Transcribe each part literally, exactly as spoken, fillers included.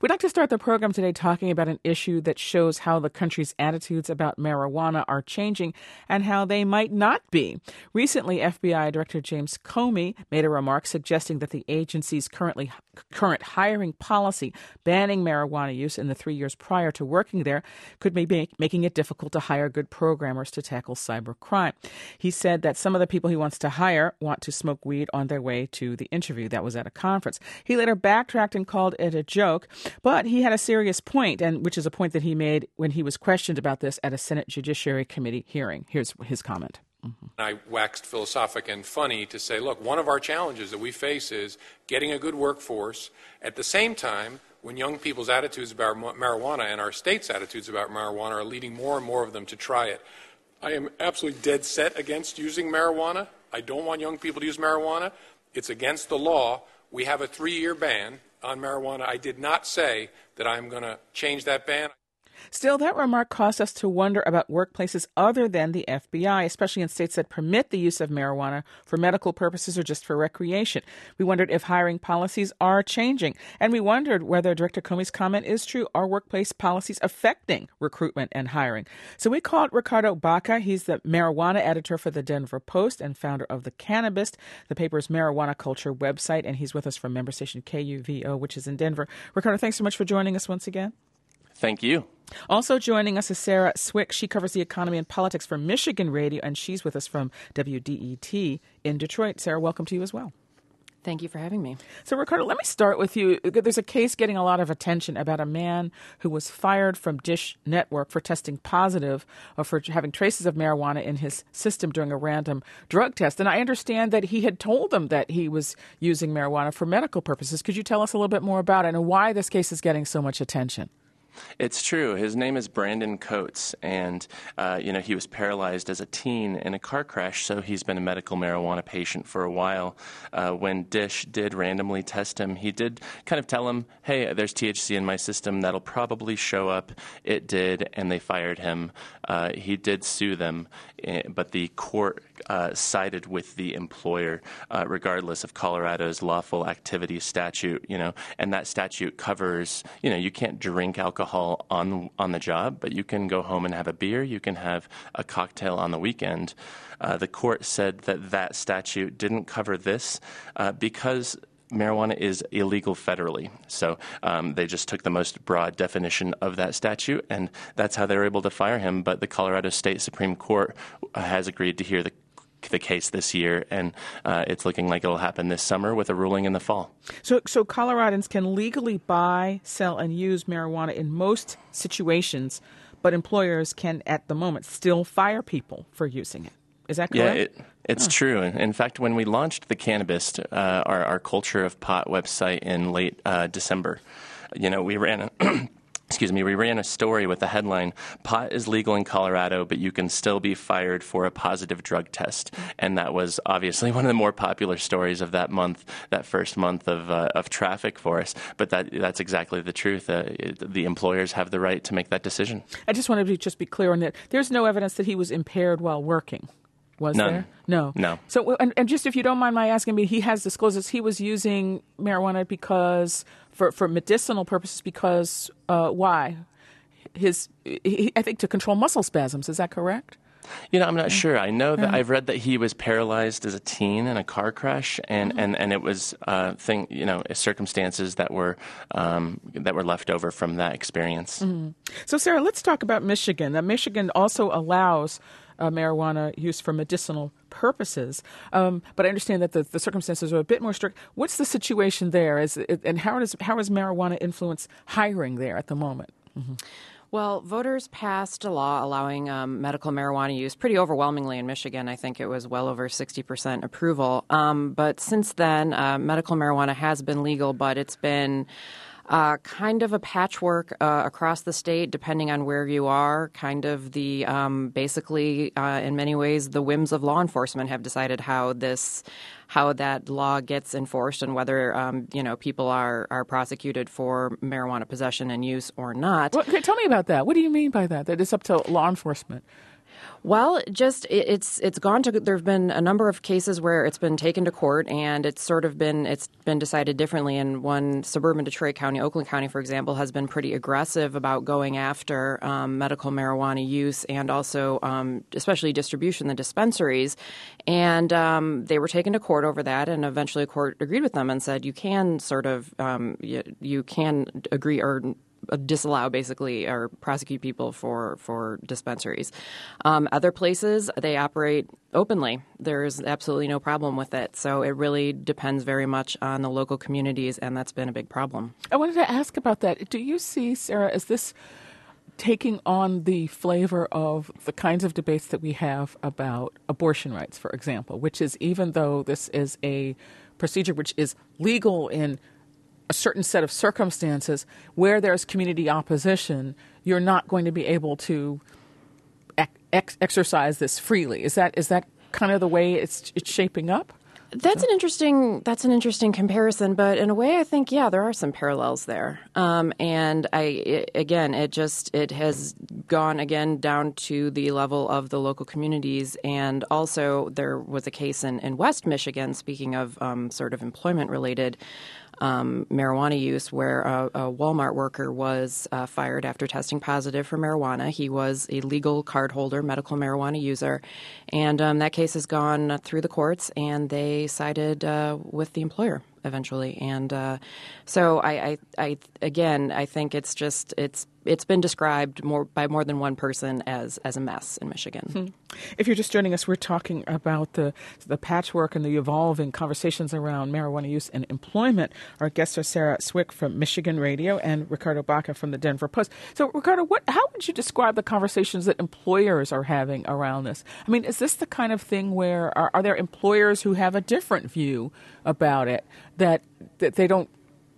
We'd like to start the program today talking about an issue that shows how the country's attitudes about marijuana are changing and how they might not be. Recently, F B I Director James Comey made a remark suggesting that the agency's currently current hiring policy banning marijuana use in the three years prior to working there could be make, making it difficult to hire good programmers to tackle cybercrime. He said that some of the people he wants to hire want to smoke weed on their way to the interview. That was at a conference. He later backtracked and called it a joke, but he had a serious point, and which is a point that he made when he was questioned about this at a Senate Judiciary Committee hearing. Here's his comment. Mm-hmm. I waxed philosophic and funny to say, look, one of our challenges that we face is getting a good workforce. At the same time, when young people's attitudes about marijuana and our state's attitudes about marijuana are leading more and more of them to try it. I am absolutely dead set against using marijuana. I don't want young people to use marijuana. It's against the law. We have a three-year ban on marijuana. I did not say that I'm going to change that ban. Still, that remark caused us to wonder about workplaces other than the F B I, especially in states that permit the use of marijuana for medical purposes or just for recreation. We wondered if hiring policies are changing, and we wondered whether Director Comey's comment is true. Are workplace policies affecting recruitment and hiring? So we called Ricardo Baca. He's the marijuana editor for the Denver Post and founder of The Cannabist, the paper's marijuana culture website, and he's with us from member station K U V O, which is in Denver. Ricardo, thanks so much for joining us once again. Thank you. Also joining us is Sarah Swick. She covers the economy and politics for Michigan Radio, and she's with us from W D E T in Detroit. Sarah, welcome to you as well. Thank you for having me. So, Ricardo, let me start with you. There's a case getting a lot of attention about a man who was fired from Dish Network for testing positive or for having traces of marijuana in his system during a random drug test. And I understand that he had told them that he was using marijuana for medical purposes. Could you tell us a little bit more about it and why this case is getting so much attention? It's true. His name is Brandon Coates, and uh, you know he was paralyzed as a teen in a car crash, so he's been a medical marijuana patient for a while. Uh, when Dish did randomly test him, he did kind of tell him, hey, there's T H C in my system. That'll probably show up. It did, and they fired him. Uh, he did sue them, but the court uh, sided with the employer, uh, regardless of Colorado's lawful activity statute, you know, and that statute covers, you know, you can't drink alcohol alcohol on on the job, but you can go home and have a beer. You can have a cocktail on the weekend. Uh, the court said that that statute didn't cover this uh, because marijuana is illegal federally. So um, they just took the most broad definition of that statute, and that's how they were able to fire him. But the Colorado State Supreme Court has agreed to hear the the case this year, and uh, it's looking like it'll happen this summer with a ruling in the fall. So, so Coloradans can legally buy, sell, and use marijuana in most situations, but employers can, at the moment, still fire people for using it. Is that correct? Yeah, it, it's huh. true. In fact, when we launched The Cannabist, uh, our, our Culture of Pot website in late uh, December, you know, we ran a Excuse me, we ran a story with the headline, pot is legal in Colorado, but you can still be fired for a positive drug test. And that was obviously one of the more popular stories of that month, that first month of uh, of traffic for us. But that that's exactly the truth. Uh, it, the employers have the right to make that decision. I just wanted to just be clear on that. There's no evidence that he was impaired while working. Was None. there? No. No. So, and, and just if you don't mind my asking me, he has disclosed this. He was using marijuana because, for, for medicinal purposes, because, uh, why? His, he, I think to control muscle spasms. Is that correct? You know, I'm not sure. I know that yeah. I've read that he was paralyzed as a teen in a car crash, and, mm-hmm. and, and it was uh, thing, you know, circumstances that were um, that were left over from that experience. Mm-hmm. So, Sarah, let's talk about Michigan. Now, Michigan also allows Uh, marijuana use for medicinal purposes. Um, but I understand that the, the circumstances are a bit more strict. What's the situation there? Is it, and how does how does marijuana influence hiring there at the moment? Mm-hmm. Well, voters passed a law allowing um, medical marijuana use pretty overwhelmingly in Michigan. I think it was well over sixty percent approval. Um, but since then, uh, medical marijuana has been legal, but it's been Uh, kind of a patchwork uh, across the state, depending on where you are. Kind of the um, basically, uh, in many ways, the whims of law enforcement have decided how this, how that law gets enforced, and whether um, you know people are are prosecuted for marijuana possession and use or not. Well, okay, tell me about that. What do you mean by that? That it's up to law enforcement? Well, just it, it's it's gone to. There've been a number of cases where it's been taken to court, and it's sort of been it's been decided differently. And one suburban Detroit County, Oakland County, for example, has been pretty aggressive about going after um, medical marijuana use and also, um, especially distribution, the dispensaries. And um, they were taken to court over that, and eventually, a court agreed with them and said you can sort of um, you, you can agree or disallow basically or prosecute people for, for dispensaries. Um, other places, they operate openly. There's absolutely no problem with it. So it really depends very much on the local communities, and that's been a big problem. I wanted to ask about that. Do you see, Sarah, is this taking on the flavor of the kinds of debates that we have about abortion rights, for example, which is even though this is a procedure which is legal in a certain set of circumstances, where there's community opposition, you're not going to be able to ex- exercise this freely. Is that is that kind of the way it's it's shaping up? That's an interesting. That's an interesting comparison, but in a way, I think yeah, there are some parallels there. Um, and I it, again, it just it has gone again down to the level of the local communities, and also there was a case in, in West Michigan. Speaking of um, sort of employment related. Um, marijuana use where a, a Walmart worker was uh, fired after testing positive for marijuana. He was a legal card holder, medical marijuana user, and um, that case has gone through the courts, and they sided uh, with the employer eventually. And uh, so I, I, I, again, I think it's just it's it's been described more by more than one person as as a mess in Michigan. Hmm. If you're just joining us, we're talking about the the patchwork and the evolving conversations around marijuana use and employment. Our guests are Sarah Swick from Michigan Radio and Ricardo Baca from the Denver Post. So, Ricardo, what how would you describe the conversations that employers are having around this? I mean, is this the kind of thing where are, are there employers who have a different view about it, that that they don't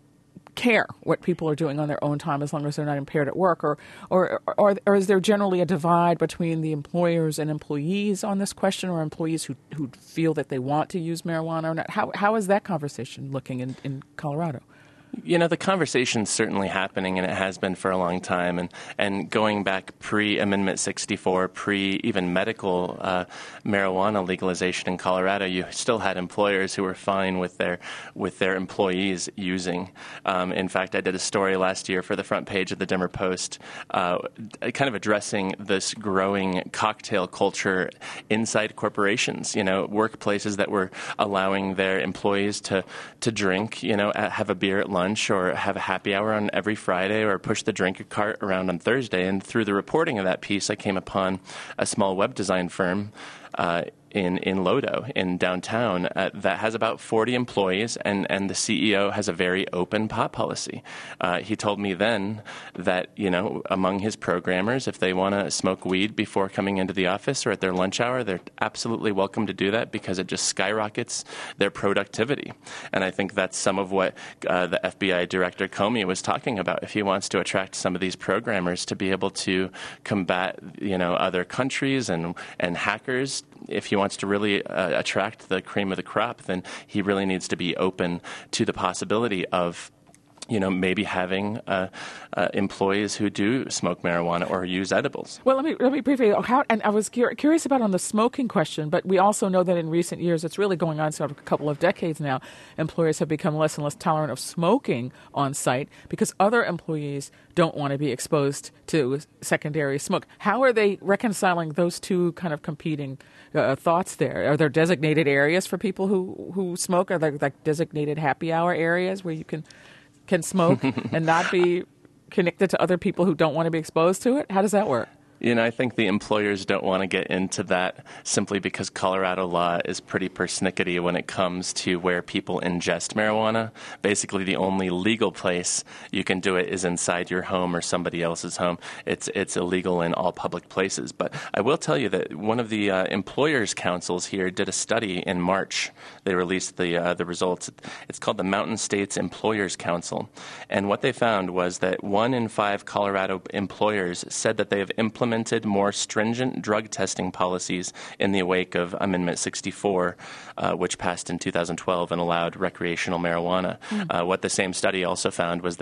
care what people are doing on their own time as long as they're not impaired at work, or or or, or is there generally a divide between the employers and employees on this question, or employees who, who feel that they want to use marijuana or not? How how is that conversation looking in, in Colorado? You know, the conversation's certainly happening, and it has been for a long time. And, and going back pre-Amendment sixty-four, pre-even medical uh, marijuana legalization in Colorado, you still had employers who were fine with their with their employees using. Um, in fact, I did a story last year for the front page of the Denver Post, uh, kind of addressing this growing cocktail culture inside corporations. You know, workplaces that were allowing their employees to to drink. You know, have a beer at lunch. Or have a happy hour on every Friday, or push the drink cart around on Thursday. And through the reporting of that piece, I came upon a small web design firm uh, in, in Lodo, in downtown, uh, that has about forty employees, and, and the C E O has a very open pot policy. Uh, he told me then that, you know, among his programmers, if they want to smoke weed before coming into the office or at their lunch hour, they're absolutely welcome to do that because it just skyrockets their productivity. And I think that's some of what uh, the F B I Director Comey was talking about. If he wants to attract some of these programmers to be able to combat, you know, other countries and, and hackers, if he wants to really uh, attract the cream of the crop, then he really needs to be open to the possibility of, you know, maybe having uh, uh, employees who do smoke marijuana or use edibles. Well, let me let me briefly. How, and I was cur- curious about on the smoking question, but we also know that in recent years, it's really going on sort of a couple of decades now. Employers have become less and less tolerant of smoking on site because other employees don't want to be exposed to secondary smoke. How are they reconciling those two kind of competing uh, thoughts there? Are there designated areas for people who, who smoke? Are there like designated happy hour areas where you can can smoke and not be connected to other people who don't want to be exposed to it? How does that work? You know, I think the employers don't want to get into that simply because Colorado law is pretty persnickety when it comes to where people ingest marijuana. Basically, the only legal place you can do it is inside your home or somebody else's home. It's it's illegal in all public places. But I will tell you that one of the uh, employers' councils here did a study in March. They released the uh, the results. It's called the Mountain States Employers Council. And what they found was that one in five Colorado employers said that they have implemented more stringent drug testing policies in the wake of Amendment sixty-four, uh, which passed in two thousand twelve and allowed recreational marijuana. Mm. Uh, what the same study also found was that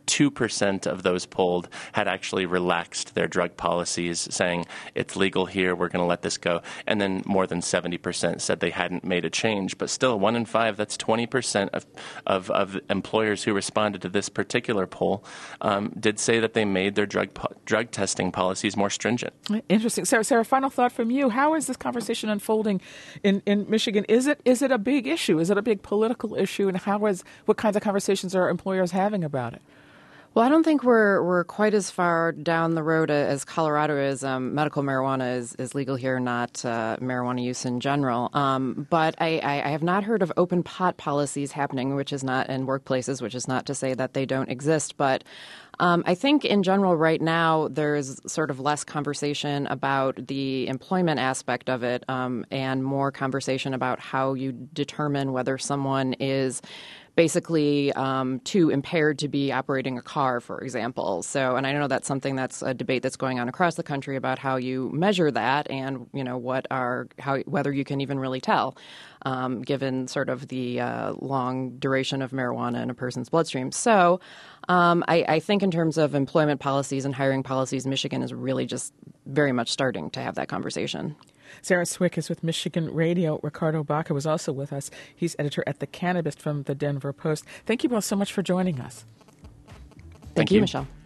two percent of those polled had actually relaxed their drug policies, saying it's legal here, we're going to let this go. And then more than seventy percent said they hadn't made a change. But still, one in five, that's twenty percent of, of, of employers who responded to this particular poll um, did say that they made their drug po- drug testing policies more stringent. Interesting. Sarah, Sarah, final thought from you. How is this conversation unfolding in, in Michigan? Is it is it a big issue? Is it a big political issue? And how is what kinds of conversations are employers having about it? Well, I don't think we're we're quite as far down the road as Colorado is. Um, medical marijuana is, is legal here, not uh, marijuana use in general. Um, but I, I, I have not heard of open pot policies happening, which is not in workplaces, which is not to say that they don't exist. But um, I think in general right now there's sort of less conversation about the employment aspect of it um, and more conversation about how you determine whether someone is basically um, too impaired to be operating a car, for example. So, and I know that's something that's a debate that's going on across the country about how you measure that and, you know, what are, how, whether you can even really tell, um, given sort of the uh, long duration of marijuana in a person's bloodstream. So um, I, I think in terms of employment policies and hiring policies, Michigan is really just very much starting to have that conversation. Sarah Swick is with Michigan Radio. Ricardo Baca was also with us. He's editor at The Cannabist from the Denver Post. Thank you both so much for joining us. Thank, Thank you, you, Michelle.